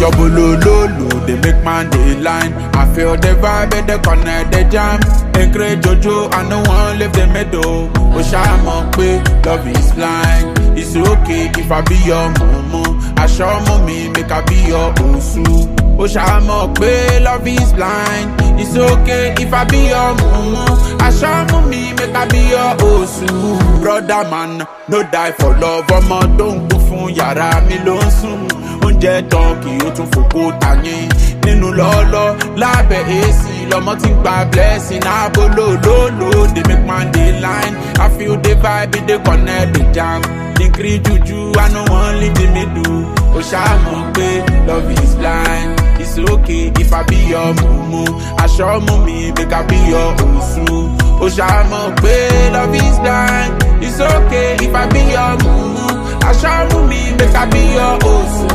your bolololo, they make man dey line. I feel the vibe and the connect, the jam. Encourage Jojo, I no one leave the middle. Oshama pe, love is blind. It's okay if I be your mumu. I show mommy, make I be your osu. Oshama pe, love is blind. It's okay if I be your mumu. I show mommy, make I be your osu. Brother man, no die for love. Omo don't go fun yara mi lo n sun. Oúnjẹ tán kì ó tún fòkó tayín. Nínú lọ́lọ́ lábẹ́ AC lọmọ tí ń gba blessing. Abolololo dey make man dey line. I feel the vibe, dey connect the jam. Degree juju, I no wan leave the middle. Ó ṣàmọ̀ pé love is blind. It's okay if I be your mumu. Aṣọ mú mi make I be your osu. Ó ṣàmọ̀ pé love is blind. It's okay if I be your mumu. Aṣọ mú mi make I be your osu.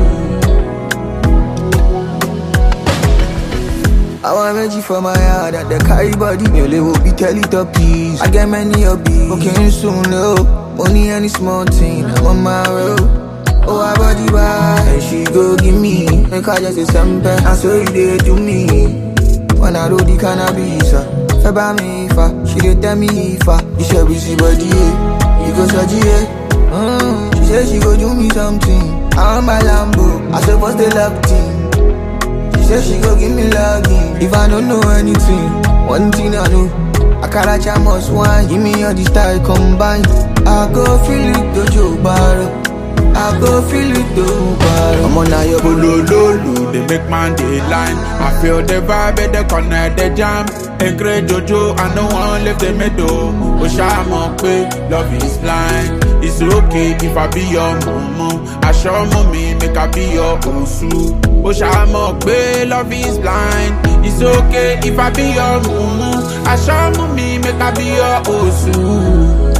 I want Reggie for my heart that the carry body. Me will be tell it up please. I get many hobbies. Okay, soon low. Only any small thing. I'm on my road. Oh, I body bad. And she go give me. Make her just a sample. And so you did to me. When I do the cannabis, Feba me fa. She did tell me if you should be see body. You go search it. She said she go do me something. I'm my Lambo. I supposed to love team. Say she go give me login. If I don't know anything, one thing I know, I can't must wine. Give me all the style combined. I go feel it, dojo baro. I go feel it, dojo baro. I'm on your bolololo, they make man dey line. I feel the vibe and the connect the jam. Encourage Jojo, I no one leave the middle. Oshama pe, love is blind. It's okay if I be your mumu. I show mommy, make I be your osu. Oshama pe, love is blind. It's okay if I be your mumu. I show mommy, make I be your osu.